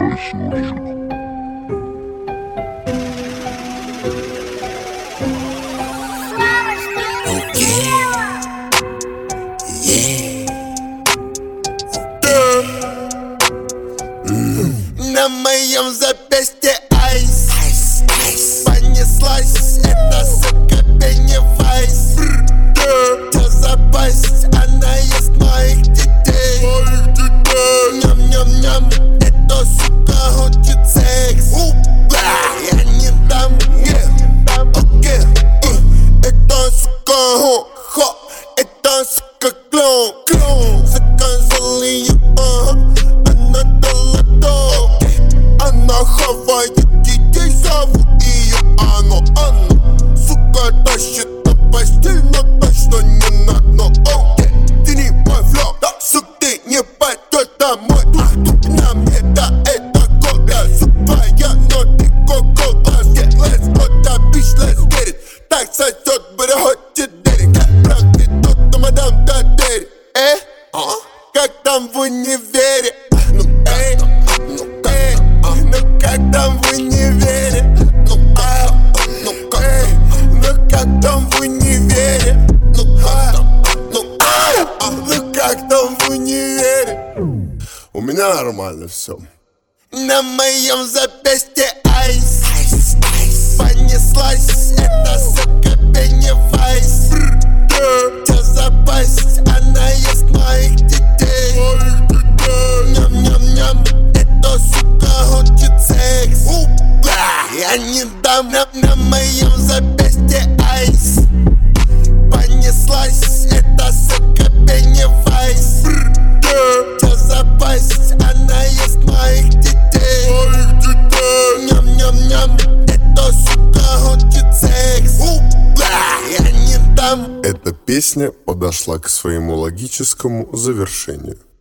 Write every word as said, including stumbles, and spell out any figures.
На моем запястье айс, айс, айс. Понеслась эта сука Пеннивайз. Чё за пасть, она ест моих детей. Ням-ням-ням, эта сука хочет секс. Я не дам, окей. Эта сука хо-хо, эта сука клоун. Заказал ее, она дала то. Она хавает детей, зовут ее Анна, Анна. Сука тащит на постель, но точно не на дно. Окей, ты не мой флоу, да, сук, ты не пойдешь домой. На мне, да, это кока, супая, но ты коко. Let's let's go, да, bitch, let's get it. Так сойдет, but хочет дерек. Брак, ты тот, то мадам, да, дерек. Э, как там в универе? Ну, эй, ну, эй, ну как там в универе? Ну, а, ну, эй, ну как там в универе? Ну, а, ну, а, ну как там в универе? У меня нормально все. На моем запястье айс, айс, айс. Понеслась эта сука Пеннивайз. Чё за пасть, она ест моих детей. Ням-ням-ням, эта сука хочет секс. Я не дам. На, на моем запястье айс. Понеслась эта сука Пеннивайз. Чё за пасть, она ест моих детей. Ням-ням-ням, эта сука хочет секс. Я не дам. Эта песня подошла к своему логическому завершению.